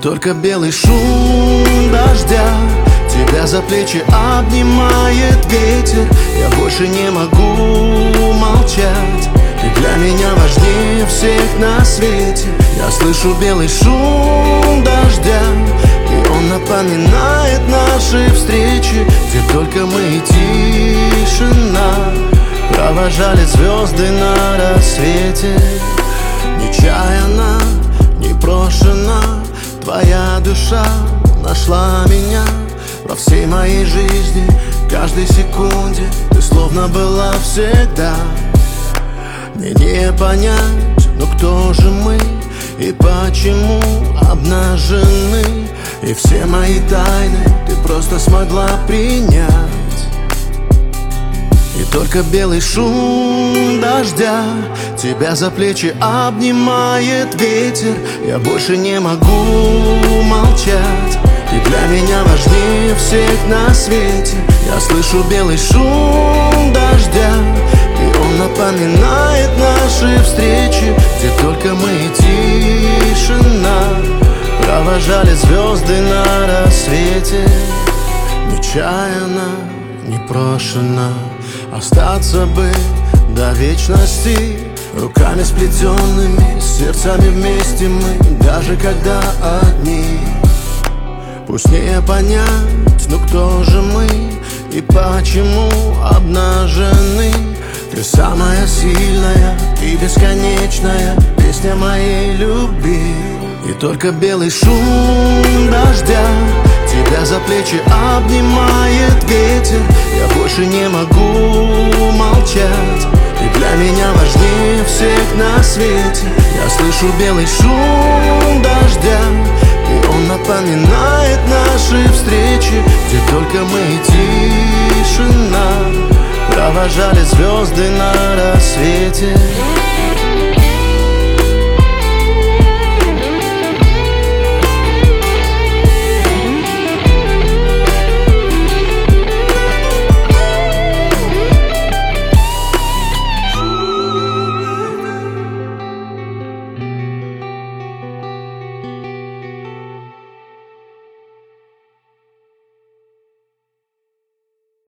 только белый шум дождя тебя за плечи обнимает ветер. Я больше не могу молчать, ты для меня важнее всех на свете. Я слышу белый шум дождя, и он напоминает наши встречи, где только мы и тишина провожали звезды на рассвете. Нечаянно, непрошено твоя душа нашла меня. Во всей моей жизни, каждой секунде ты словно была всегда. Мне не понять, но кто же мы и почему обнажены? И все мои тайны ты просто смогла принять. И только белый шум дождя тебя за плечи обнимает ветер. Я больше не могу молчать, ты для меня важнее всех на свете. Я слышу белый шум дождя, и он напоминает наши встречи, где только мы и тишина провожали звезды на рассвете. Нечаянно, непрошено остаться бы до вечности, руками сплетенными, сердцами вместе мы, даже когда одни. Пусть не понять, но кто же мы и почему обнажены? Ты самая сильная и бесконечная песня моей любви. И только белый шум дождя тебя за плечи обнимает ветер. Я больше не могу молчать, ты для меня важнее всех на свете. Я слышу белый шум дождя, и он напоминает наши встречи, где только мы и тишина провожали звезды на рассвете.